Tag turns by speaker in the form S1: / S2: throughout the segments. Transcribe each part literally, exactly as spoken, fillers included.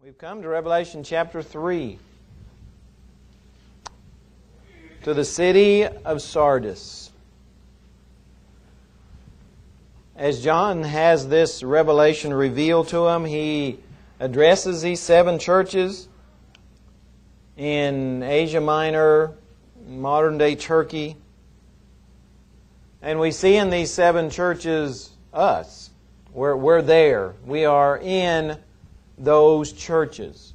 S1: We've come to Revelation chapter three. To the city of Sardis. As John has this revelation revealed to him, he addresses these seven churches in Asia Minor, modern-day Turkey. And we see in these seven churches us. We're, we're there. We are in those churches.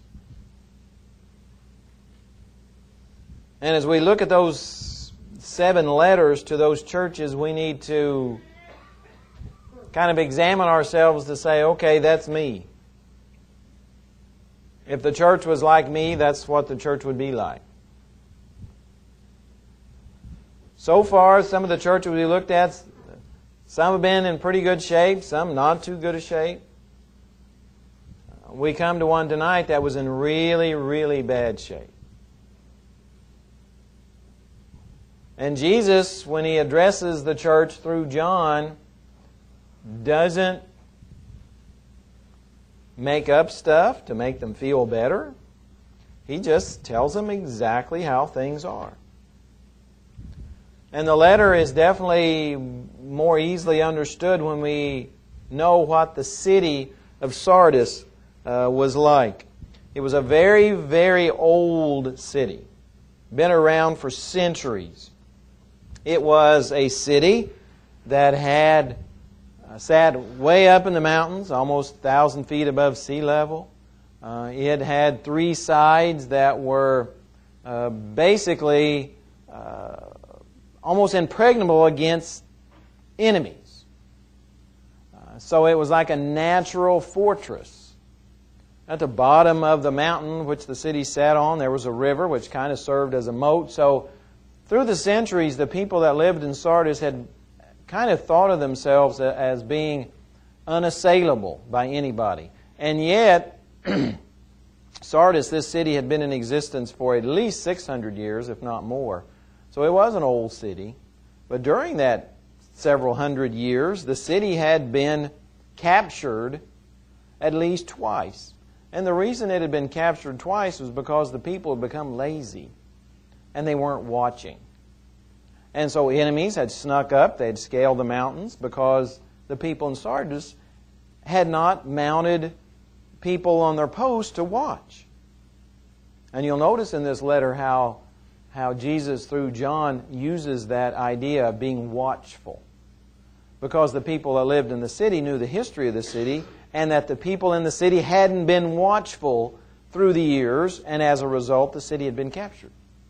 S1: And as we look at those seven letters to those churches, we need to kind of examine ourselves to say, okay, that's me. If the church was like me, that's what the church would be like. So far, some of the churches we looked at, some have been in pretty good shape, some not too good a shape. We come to one tonight that was in really, really bad shape. And Jesus, when He addresses the church through John, doesn't make up stuff to make them feel better. He just tells them exactly how things are. And the letter is definitely more easily understood when we know what the city of Sardis uh, was like. It was a very, very old city. Been around for centuries. It was a city that had uh, sat way up in the mountains, almost a thousand feet above sea level. Uh, it had three sides that were uh, basically uh, almost impregnable against enemies. Uh, so it was like a natural fortress. At the bottom of the mountain which the city sat on, there was a river which kind of served as a moat. So through the centuries, the people that lived in Sardis had kind of thought of themselves as being unassailable by anybody. And yet, Sardis, this city, had been in existence for at least six hundred years, if not more. So it was an old city. But during that several hundred years, the city had been captured at least twice. And the reason it had been captured twice was because the people had become lazy. And they weren't watching. And so enemies had snuck up. They had scaled the mountains because the people in Sardis had not mounted people on their posts to watch. And you'll notice in this letter how, how Jesus, through John, uses that idea of being watchful. Because the people that lived in the city knew the history of the city, and that the people in the city hadn't been watchful through the years, and as a result, the city had been captured.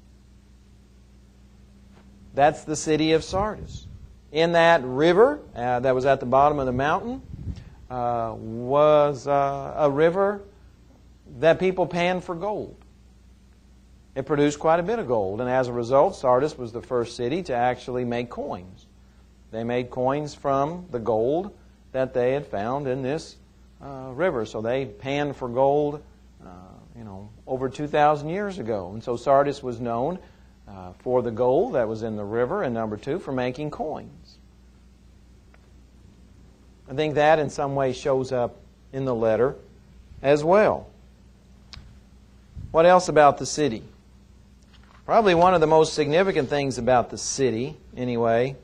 S1: That's the city of Sardis. In that river uh, that was at the bottom of the mountain uh, was uh, a river that people panned for gold. It produced quite a bit of gold, and as a result, Sardis was the first city to actually make coins. They made coins from the gold that they had found in this uh, river. So they panned for gold, uh, you know, over two thousand years ago. And so Sardis was known uh, for the gold that was in the river, and number two, for making coins. I think that in some way shows up in the letter as well. What else about the city? Probably one of the most significant things about the city, anyway,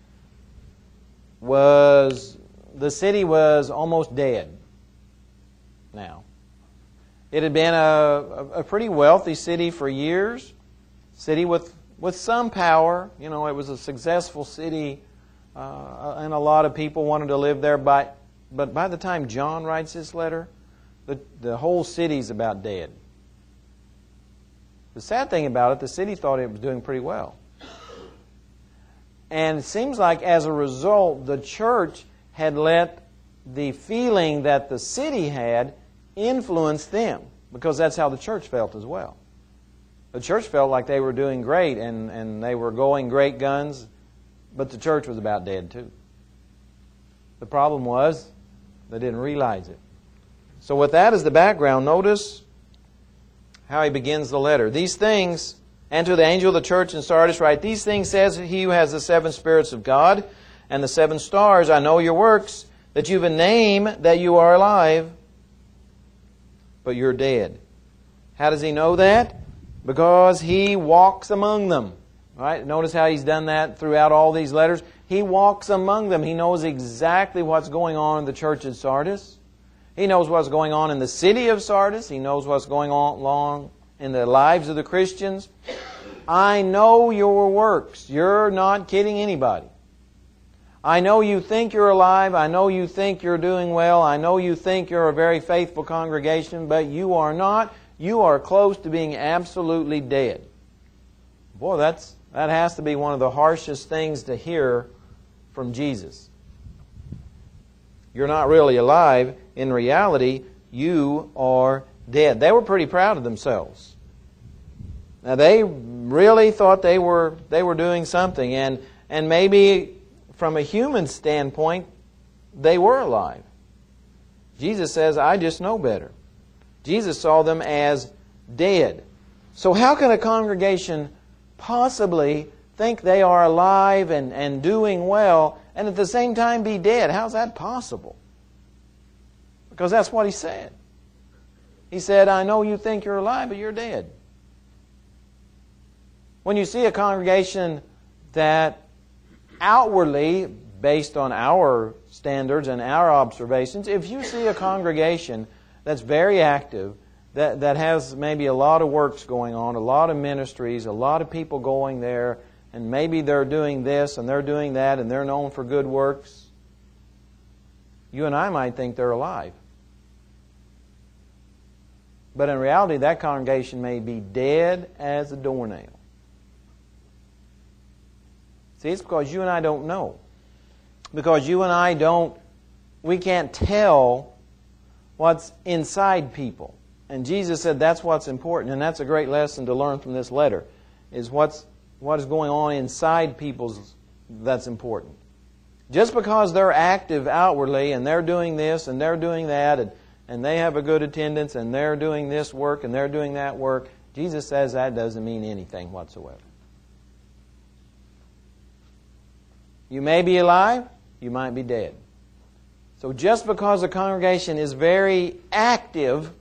S1: was the city was almost dead now. It had been a, a pretty wealthy city for years, city with, with some power. You know, it was a successful city, uh, and a lot of people wanted to live there. By, but by the time John writes this letter, the, the whole city's about dead. The sad thing about it, the city thought it was doing pretty well. And it seems like as a result, the church had let the feeling that the city had influence them, because that's how the church felt as well. The church felt like they were doing great and, and they were going great guns, but the church was about dead too. The problem was they didn't realize it. So with that as the background, notice how he begins the letter. These things, and to the angel of the church in Sardis write, these things says he who has the seven spirits of God and the seven stars. I know your works, that you've a name, that you are alive, but you're dead. How does he know that? Because he walks among them. All right? Notice how he's done that throughout all these letters. He walks among them. He knows exactly what's going on in the church at Sardis. He knows what's going on in the city of Sardis. He knows what's going on in the lives of the Christians. I know your works. You're not kidding anybody. I know you think you're alive. I know you think you're doing well. I know you think you're a very faithful congregation, but you are not. You are close to being absolutely dead. Boy, that's that has to be one of the harshest things to hear from Jesus. You're not really alive. In reality, you are dead. They were pretty proud of themselves. Now, they really thought they were they were doing something, and and maybe from a human standpoint, they were alive. Jesus says, I just know better. Jesus saw them as dead. So how can a congregation possibly think they are alive and, and doing well and at the same time be dead? How's that possible? Because that's what He said. He said, I know you think you're alive, but you're dead. When you see a congregation that outwardly, based on our standards and our observations, if you see a congregation that's very active, that, that has maybe a lot of works going on, a lot of ministries, a lot of people going there, and maybe they're doing this and they're doing that and they're known for good works, you and I might think they're alive. But in reality, that congregation may be dead as a doornail. See, it's because you and I don't know. Because you and I don't, we can't tell what's inside people. And Jesus said that's what's important. And that's a great lesson to learn from this letter, is what's what is going on inside people's that's important. Just because they're active outwardly and they're doing this and they're doing that and, and they have a good attendance and they're doing this work and they're doing that work, Jesus says that doesn't mean anything whatsoever. You may be alive, you might be dead. So just because a congregation is very active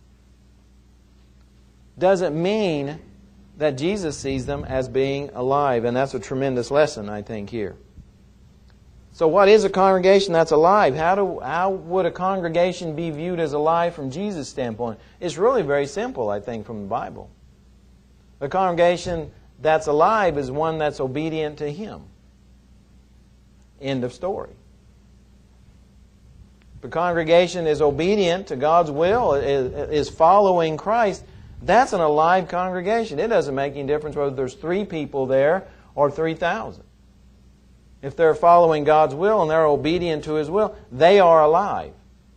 S1: doesn't mean that Jesus sees them as being alive. And that's a tremendous lesson, I think, here. So what is a congregation that's alive? How do how would a congregation be viewed as alive from Jesus' standpoint? It's really very simple, I think, from the Bible. The congregation that's alive is one that's obedient to Him. End of story. The congregation is obedient to God's will, is following Christ. That's an alive congregation. It doesn't make any difference whether there's three people there or three thousand. If they're following God's will and they're obedient to His will, they are alive.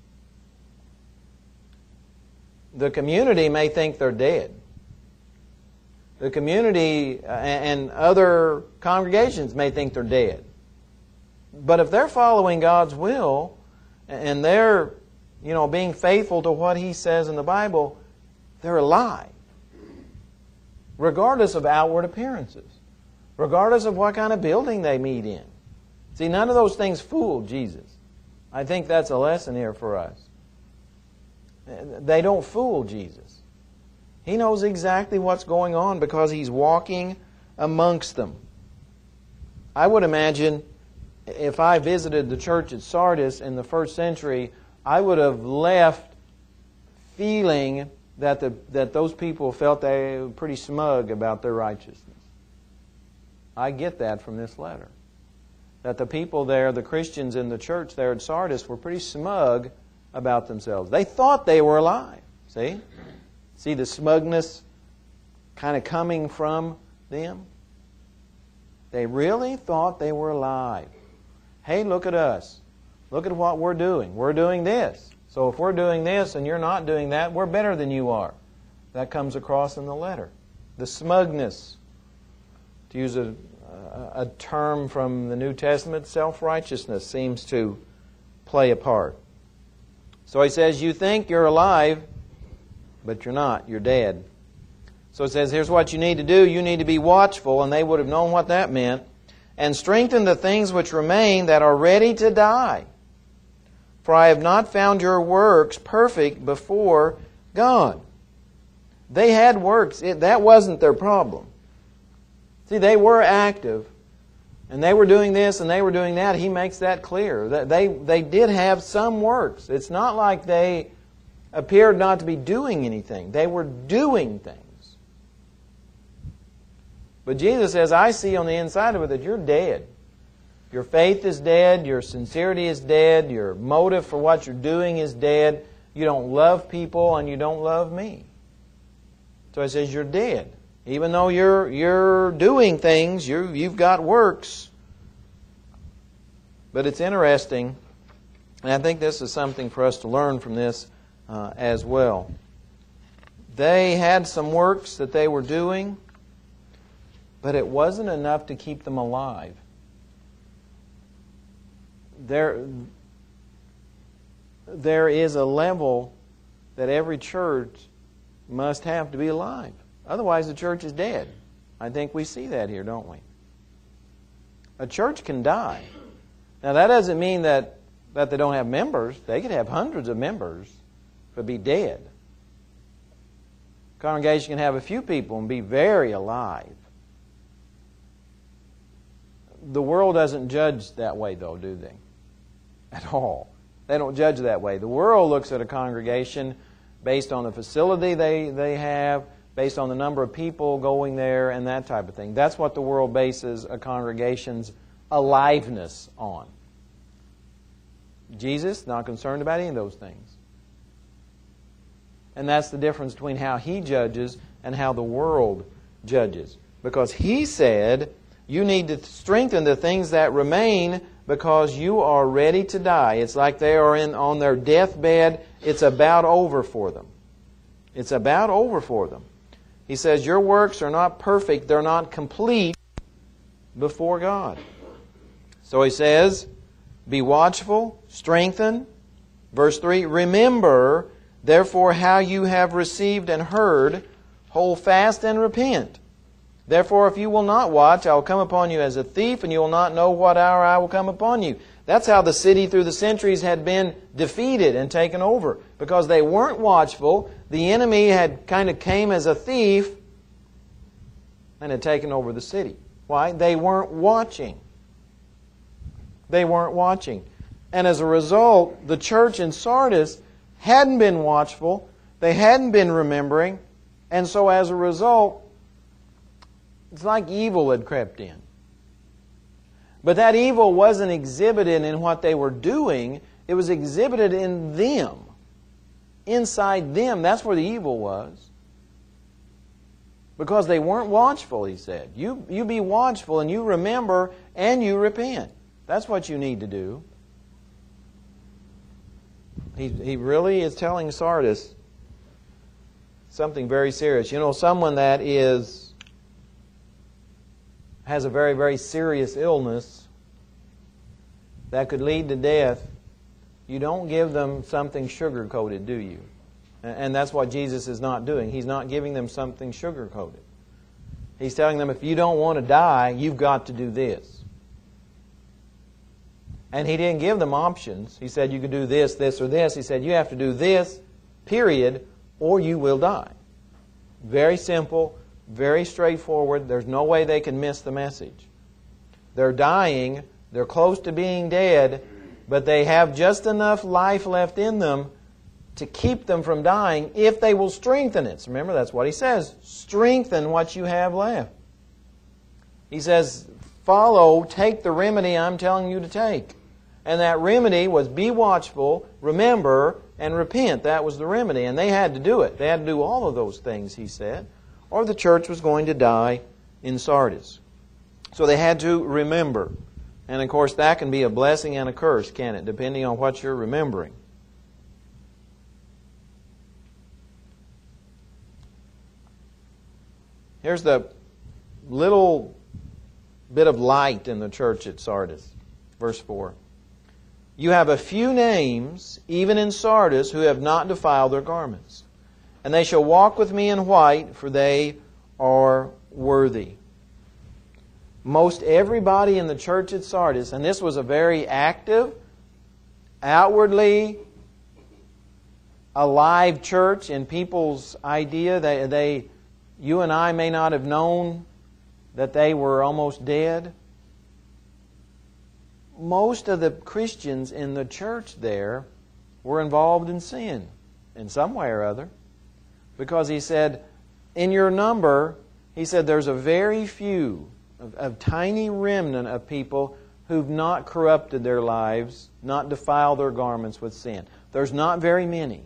S1: The community may think they're dead. The community and other congregations may think they're dead. But if they're following God's will and they're, you know, being faithful to what He says in the Bible, they're alive. Regardless of outward appearances. Regardless of what kind of building they meet in. See, none of those things fool Jesus. I think that's a lesson here for us. They don't fool Jesus. He knows exactly what's going on because He's walking amongst them. I would imagine if I visited the church at Sardis in the first century, I would have left feeling that the that those people felt they were pretty smug about their righteousness. I get that from this letter. That the people there, the Christians in the church there at Sardis, were pretty smug about themselves. They thought they were alive. See? See the smugness kind of coming from them? They really thought they were alive. Hey, look at us. Look at what we're doing. We're doing this. So if we're doing this and you're not doing that, we're better than you are. That comes across in the letter. The smugness, to use a, a, a term from the New Testament, self-righteousness seems to play a part. So he says, you think you're alive, but you're not. You're dead. So it says, here's what you need to do. You need to be watchful, and they would have known what that meant. And strengthen the things which remain that are ready to die. For I have not found your works perfect before God. They had works. It, that wasn't their problem. See, they were active, and they were doing this and they were doing that. He makes that clear. That they, they did have some works. It's not like they appeared not to be doing anything. They were doing things. But Jesus says, I see on the inside of it that you're dead. Your faith is dead. Your sincerity is dead. Your motive for what you're doing is dead. You don't love people and you don't love me. So He says you're dead. Even though you're you're doing things, you you've got works. But it's interesting, and I think this is something for us to learn from this uh, as well. They had some works that they were doing, but it wasn't enough to keep them alive. There, there is a level that every church must have to be alive. Otherwise, the church is dead. I think we see that here, don't we? A church can die. Now, that doesn't mean that, that they don't have members. They could have hundreds of members, but be dead. A congregation can have a few people and be very alive. The world doesn't judge that way, though, do they? At all. They don't judge that way. The world looks at a congregation based on the facility they, they have, based on the number of people going there, and that type of thing. That's what the world bases a congregation's aliveness on. Jesus, not concerned about any of those things. And that's the difference between how He judges and how the world judges. Because He said, you need to strengthen the things that remain because you are ready to die. It's like they are in on their deathbed. It's about over for them. It's about over for them. He says, your works are not perfect. They're not complete before God. So He says, be watchful, strengthen. Verse three, remember, therefore, how you have received and heard, hold fast and repent. Therefore, if you will not watch, I will come upon you as a thief, and you will not know what hour I will come upon you. That's how the city through the centuries had been defeated and taken over. Because they weren't watchful, the enemy had kind of came as a thief and had taken over the city. Why? They weren't watching. They weren't watching. And as a result, the church in Sardis hadn't been watchful. They hadn't been remembering. And so as a result, it's like evil had crept in. But that evil wasn't exhibited in what they were doing. It was exhibited in them. Inside them. That's where the evil was. Because they weren't watchful, He said. You, you be watchful and you remember and you repent. That's what you need to do. He, he really is telling Sardis something very serious. You know, someone that is has a very, very serious illness that could lead to death, you don't give them something sugar-coated, do you? And that's what Jesus is not doing. He's not giving them something sugar-coated. He's telling them, if you don't want to die, you've got to do this. And He didn't give them options. He said you could do this, this, or this. He said you have to do this, period, or you will die. Very simple. Very straightforward. There's no way they can miss the message. They're dying. They're close to being dead. But they have just enough life left in them to keep them from dying if they will strengthen it. So remember, that's what He says. Strengthen what you have left. He says, follow, take the remedy I'm telling you to take. And that remedy was be watchful, remember, and repent. That was the remedy. And they had to do it. They had to do all of those things, He said, or the church was going to die in Sardis. So they had to remember. And of course, that can be a blessing and a curse, can it? Depending on what you're remembering. Here's the little bit of light in the church at Sardis. Verse four. You have a few names, even in Sardis, who have not defiled their garments. And they shall walk with me in white, for they are worthy. Most everybody in the church at Sardis, and this was a very active, outwardly a live church in people's idea. They, they, you and I may not have known that they were almost dead. Most of the Christians in the church there were involved in sin in some way or other. Because he said, in your number, he said there's a very few, a, a tiny remnant of people who've not corrupted their lives, not defiled their garments with sin. There's not very many.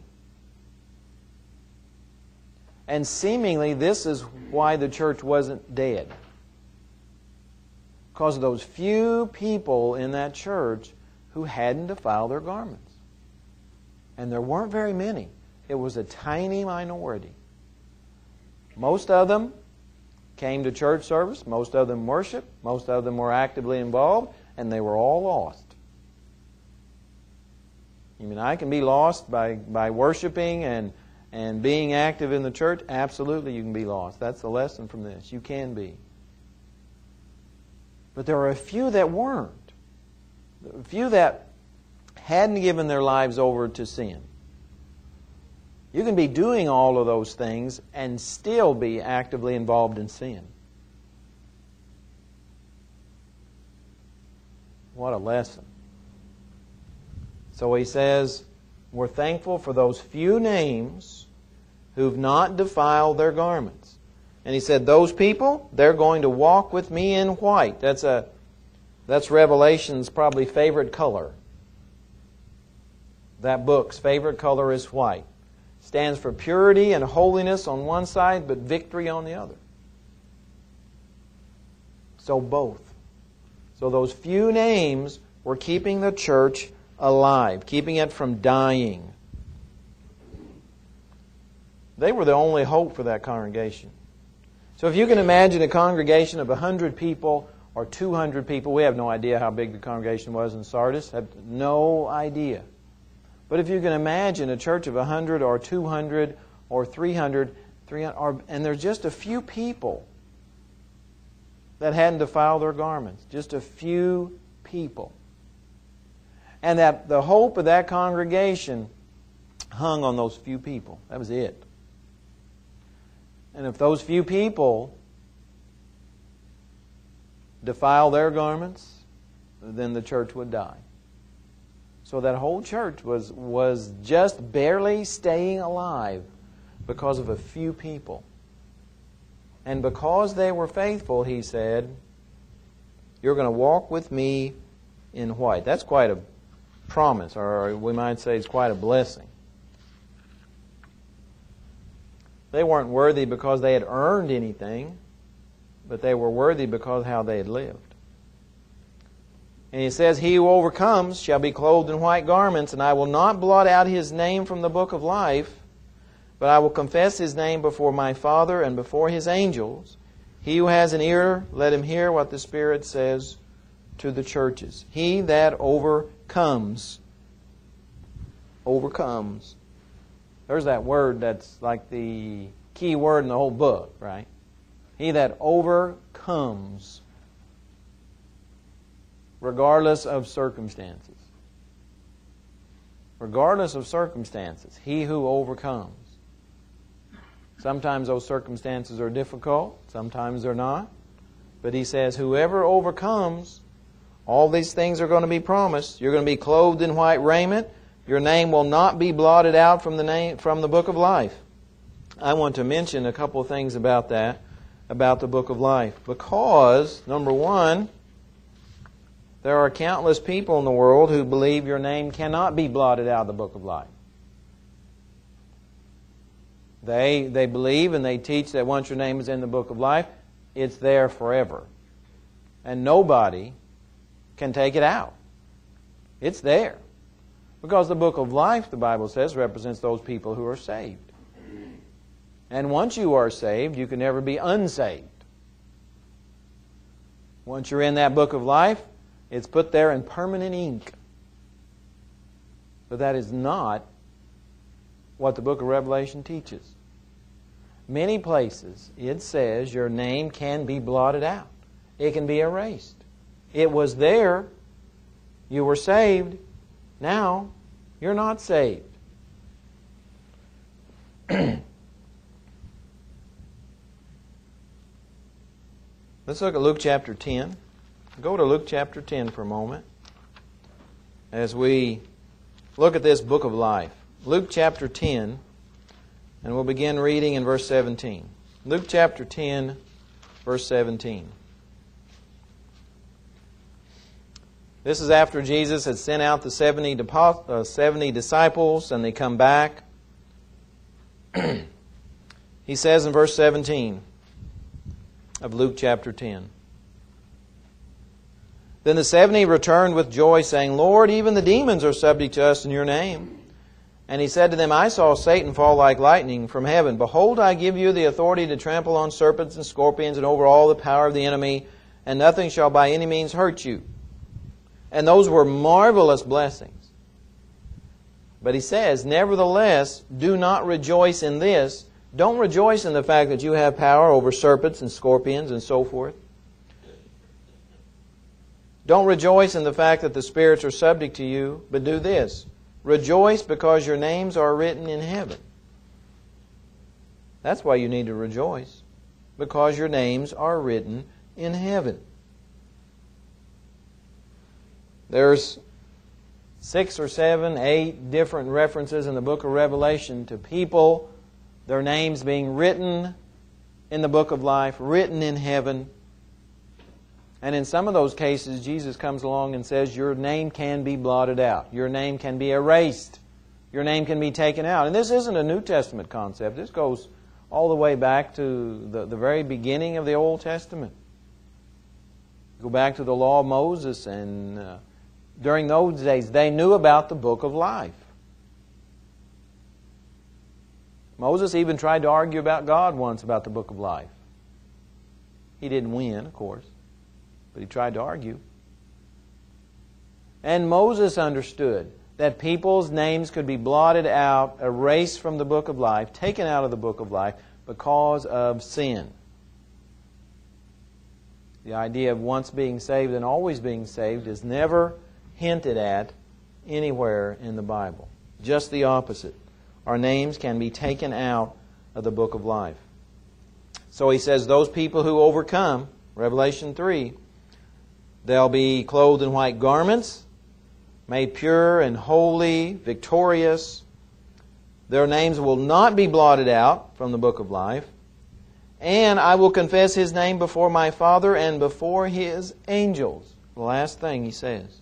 S1: And seemingly this is why the church wasn't dead. Because of those few people in that church who hadn't defiled their garments. And there weren't very many. It was a tiny minority. Most of them came to church service. Most of them worshiped. Most of them were actively involved. And they were all lost. You mean I can be lost by, by worshiping and, and being active in the church? Absolutely you can be lost. That's the lesson from this. You can be. But there were a few that weren't. A few that hadn't given their lives over to sin. You can be doing all of those things and still be actively involved in sin. What a lesson. So he says, we're thankful for those few names who've not defiled their garments. And he said, those people, they're going to walk with me in white. That's a that's Revelation's probably favorite color. That book's favorite color is white. Stands for purity and holiness on one side, but victory on the other. So both. So those few names were keeping the church alive, keeping it from dying. They were the only hope for that congregation. So if you can imagine a congregation of one hundred people or two hundred people, we have no idea how big the congregation was in Sardis, have no idea. But if you can imagine a church of one hundred or two hundred or three hundred, three hundred or, and there's just a few people that hadn't defiled their garments, just a few people. And that the hope of that congregation hung on those few people. That was it. And if those few people defile their garments, then the church would die. So that whole church was, was just barely staying alive because of a few people. And because they were faithful, he said, you're going to walk with me in white. That's quite a promise, or we might say it's quite a blessing. They weren't worthy because they had earned anything, but they were worthy because of how they had lived. And he says, he who overcomes shall be clothed in white garments, and I will not blot out his name from the book of life, but I will confess his name before my Father and before his angels. He who has an ear, let him hear what the Spirit says to the churches. He that overcomes, overcomes. There's that word that's like the key word in the whole book, right? He that overcomes, regardless of circumstances. Regardless of circumstances, he who overcomes. Sometimes those circumstances are difficult, sometimes they're not. But he says, whoever overcomes, all these things are going to be promised. You're going to be clothed in white raiment. Your name will not be blotted out from the name from the book of life. I want to mention a couple of things about that, about the book of life. Because, number one, there are countless people in the world who believe your name cannot be blotted out of the book of life. They, they believe and they teach that once your name is in the book of life, it's there forever. And nobody can take it out. It's there. Because the book of life, the Bible says, represents those people who are saved. And once you are saved, you can never be unsaved. Once you're in that book of life, it's put there in permanent ink. But that is not what the book of Revelation teaches. Many places it says your name can be blotted out. It can be erased. It was there. You were saved. Now, you're not saved. Let's look at Luke chapter ten. Go to Luke chapter ten for a moment as we look at this book of life. Luke chapter ten, and we'll begin reading in verse seventeen. Luke chapter ten, verse seventeen. This is after Jesus had sent out the seventy, depo- uh, seventy disciples, and they come back. He says in verse seventeen of Luke chapter ten, "Then the seventy returned with joy, saying, Lord, even the demons are subject to us in your name. And he said to them, I saw Satan fall like lightning from heaven. Behold, I give you the authority to trample on serpents and scorpions and over all the power of the enemy, and nothing shall by any means hurt you." And those were marvelous blessings. But he says, "Nevertheless, do not rejoice in this." Don't rejoice in the fact that you have power over serpents and scorpions and so forth. Don't rejoice in the fact that the spirits are subject to you, but do this. Rejoice because your names are written in heaven. That's why you need to rejoice, because your names are written in heaven. There's six or seven, eight different references in the book of Revelation to people, their names being written in the book of life, written in heaven. And in some of those cases, Jesus comes along and says, your name can be blotted out. Your name can be erased. Your name can be taken out. And this isn't a New Testament concept. This goes all the way back to the, the very beginning of the Old Testament. Go back to the law of Moses, and uh, during those days, they knew about the book of life. Moses even tried to argue about God once about the book of life. He didn't win, of course, but he tried to argue. And Moses understood that people's names could be blotted out, erased from the book of life, taken out of the book of life because of sin. The idea of once being saved and always being saved is never hinted at anywhere in the Bible. Just the opposite. Our names can be taken out of the book of life. So he says, those people who overcome, Revelation three, they'll be clothed in white garments, made pure and holy, victorious. Their names will not be blotted out from the book of life. And I will confess His name before my Father and before His angels. The last thing he says.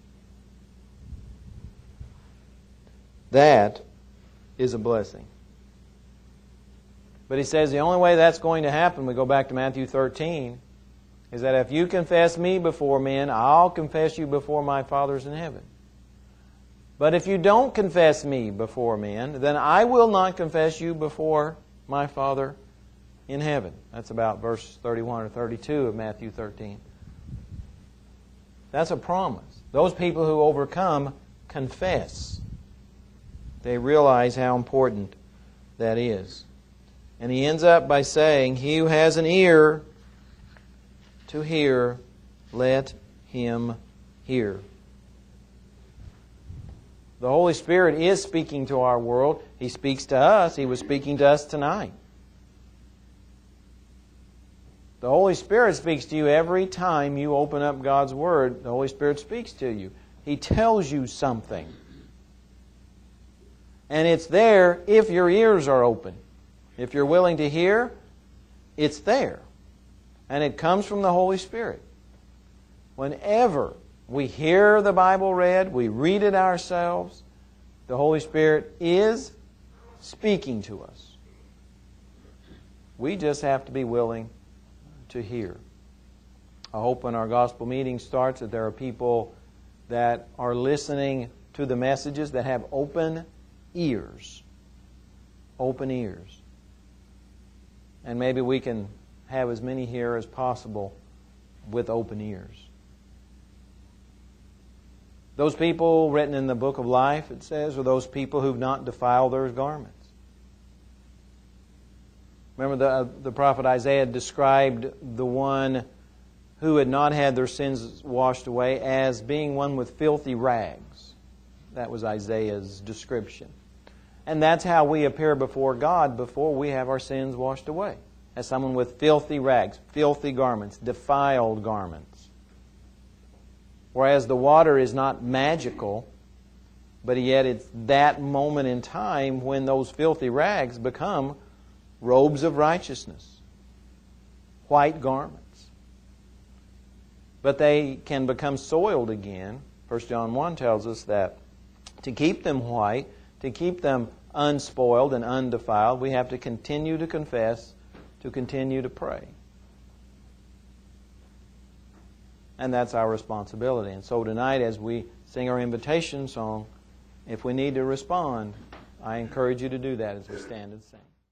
S1: That is a blessing. But he says the only way that's going to happen, we go back to Matthew thirteen, is that if you confess me before men, I'll confess you before my Father's in heaven. But if you don't confess me before men, then I will not confess you before my Father in heaven. That's about verse thirty-one or thirty-two of Matthew thirteen. That's a promise. Those people who overcome confess. They realize how important that is. And he ends up by saying, he who has an ear to hear, let him hear. The Holy Spirit is speaking to our world. He speaks to us. He was speaking to us tonight. The Holy Spirit speaks to you every time you open up God's Word. The Holy Spirit speaks to you. He tells you something. And it's there if your ears are open. If you're willing to hear, it's there. And it comes from the Holy Spirit. Whenever we hear the Bible read, we read it ourselves, the Holy Spirit is speaking to us. We just have to be willing to hear. I hope when our gospel meeting starts that there are people that are listening to the messages that have open ears. Open ears. And maybe we can have as many here as possible with open ears. Those people written in the book of life, it says, are those people who've not defiled their garments. Remember the, uh, the prophet Isaiah described the one who had not had their sins washed away as being one with filthy rags. That was Isaiah's description. And that's how we appear before God before we have our sins washed away. As someone with filthy rags, filthy garments, defiled garments. Whereas the water is not magical, but yet it's that moment in time when those filthy rags become robes of righteousness, white garments. But they can become soiled again. First John one tells us that to keep them white, to keep them unspoiled and undefiled, we have to continue to confess, to continue to pray. And that's our responsibility. And so tonight, as we sing our invitation song, if we need to respond, I encourage you to do that as we stand and sing.